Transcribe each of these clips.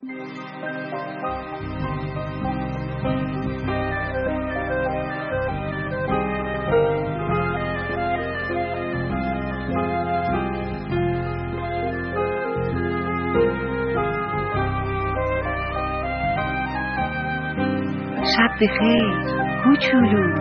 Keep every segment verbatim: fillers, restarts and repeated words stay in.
شب بخیر کوچولو.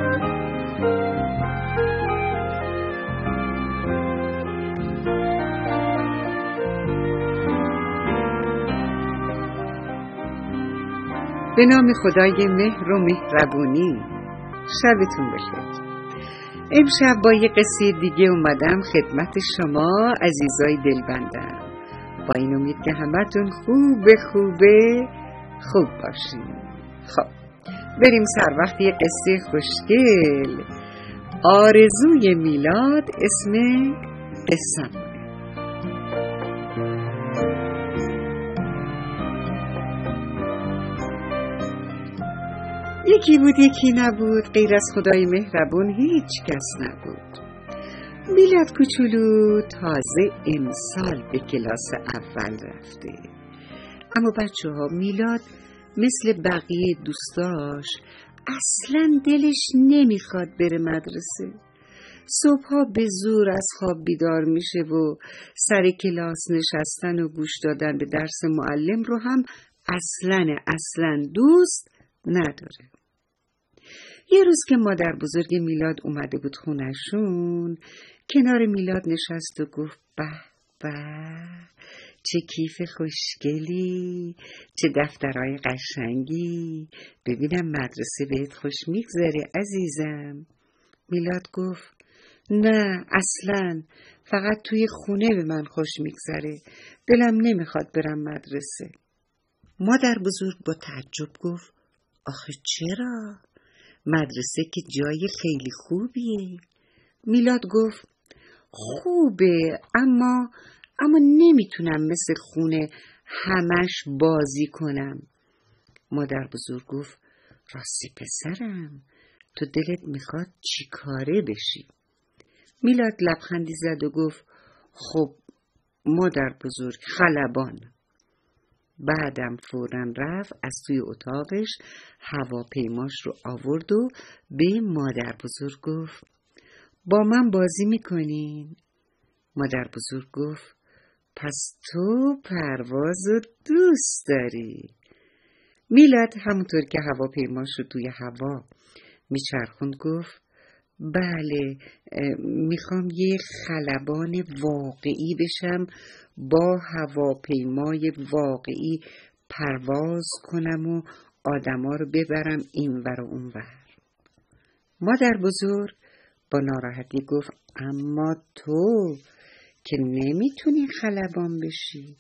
به نام خدای مهر و مهربونی. شبتون بخیر. امشب با یه قصه دیگه اومدم خدمت شما عزیزای دلبندم، با این امید که همتون خوب خوبه خوب باشین. خب بریم سر وقت یه قصه خوشگل. آرزوی میلاد اسم قصه. یکی بود یکی نبود، غیر از خدای مهربون هیچ کس نبود. میلاد کوچولو تازه امسال به کلاس اول رفته، اما بچه ها میلاد مثل بقیه دوستاش اصلا دلش نمیخواد بره مدرسه. صبحها به زور از خواب بیدار میشه و سر کلاس نشستن و گوش دادن به درس معلم رو هم اصلا اصلا دوست نداره. یه روز که مادر بزرگ میلاد اومده بود خونشون، کنار میلاد نشست و گفت به به چه کیف خوشگلی، چه دفترهای قشنگی، ببینم مدرسه بهت خوش میگذره عزیزم. میلاد گفت نه اصلا، فقط توی خونه به من خوش میگذره، دلم نمیخواد برم مدرسه. مادر بزرگ با تعجب گفت آخه چرا؟ مدرسه که جای خیلی خوبیه. میلاد گفت خوبه اما اما نمیتونم مثل خونه همش بازی کنم. مادر بزرگ گفت راستی پسرم، تو دلت میخواد چی کاره بشی؟ میلاد لبخندی زد و گفت خب مادر بزرگ خلبان. بعدم فوراً رفت از توی اتاقش هواپیماش رو آورد و به مادر بزرگ گفت با من بازی میکنین؟ مادر بزرگ گفت پس تو پرواز رو دوست داری؟ میلاد همونطور که هواپیماش رو توی هوا میچرخوند گفت بله، میخوام یه خلبان واقعی بشم، با هواپیمای واقعی پرواز کنم و آدما رو ببرم اینور و اونور. مادر بزرگ با ناراحتی گفت اما تو که نمیتونی خلبان بشی.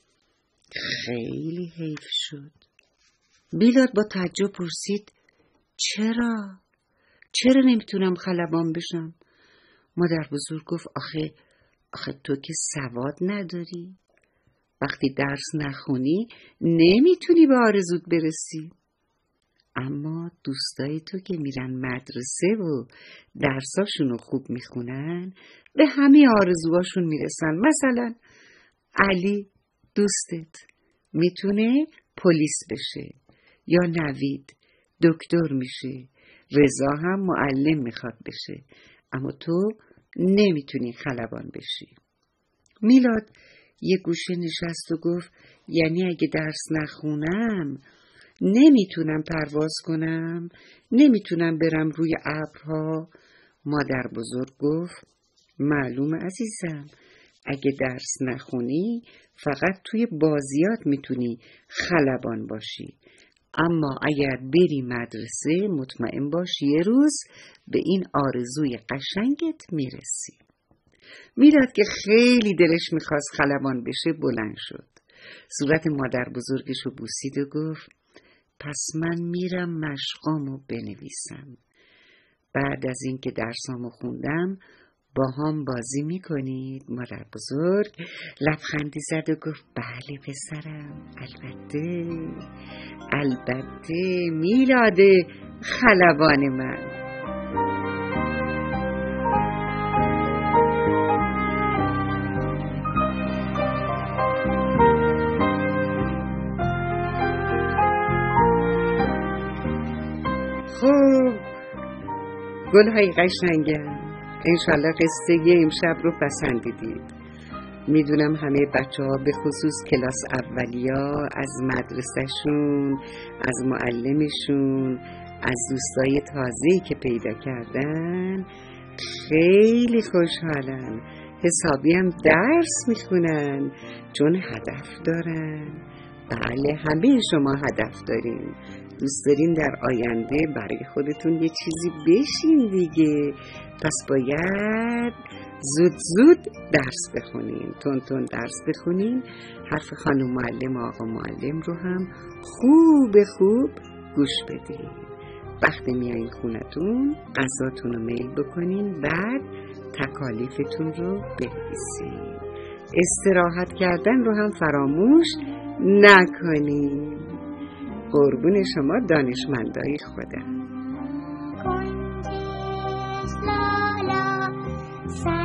خیلی حیف شد. میلاد با تعجب پرسید چرا؟ چرا نمیتونم خلبان بشم؟ مادر بزرگ گفت آخه آخه تو که سواد نداری، وقتی درس نخونی نمیتونی به آرزوت برسی. اما دوستای تو که میرن مدرسه و درساشونو خوب میخونن به همه آرزوهاشون میرسن. مثلا علی دوستت میتونه پلیس بشه، یا نوید دکتر میشه، رضا هم معلم میخواد بشه، اما تو نمیتونی خلبان بشی. میلاد یه گوشه نشست و گفت یعنی اگه درس نخونم نمیتونم پرواز کنم، نمیتونم برم روی ابرها. مادر بزرگ گفت معلومه عزیزم، اگه درس نخونی فقط توی بازیات میتونی خلبان باشی، اما اگر بری مدرسه مطمئن باش یه روز به این آرزوی قشنگت میرسی. میلاد که خیلی دلش میخواست خلبان بشه بلند شد، صورت مادر بزرگش رو بوسید و گفت پس من میرم مشقامو بنویسم، بعد از اینکه درسامو خوندم با هم بازی میکنید؟ مادر بزرگ لبخندی زد و گفت بله پسرم، البته البته میلاد خلبان من. خب گل‌های قشنگم، انشالله قصه امشب رو پسندیدید. میدونم همه بچه ها به خصوص کلاس اولیا از مدرسهشون، از معلمشون، از دوستای تازه‌ای که پیدا کردن خیلی خوشحالن، حسابی هم درس میخونن چون هدف دارن. بله همه شما هدف دارین، دوست دارین در آینده برای خودتون یه چیزی بشین دیگه، پس باید زود زود درس بخونین، تون تون درس بخونین، حرف خانم معلم و آقا معلم رو هم خوب خوب گوش بدین. وقتی میایین خونتون غذاتون رو میل بکنین، بعد تکالیفتون رو بنویسین. استراحت کردن رو هم فراموش نکنین. قربون شما دانشمندای خودم.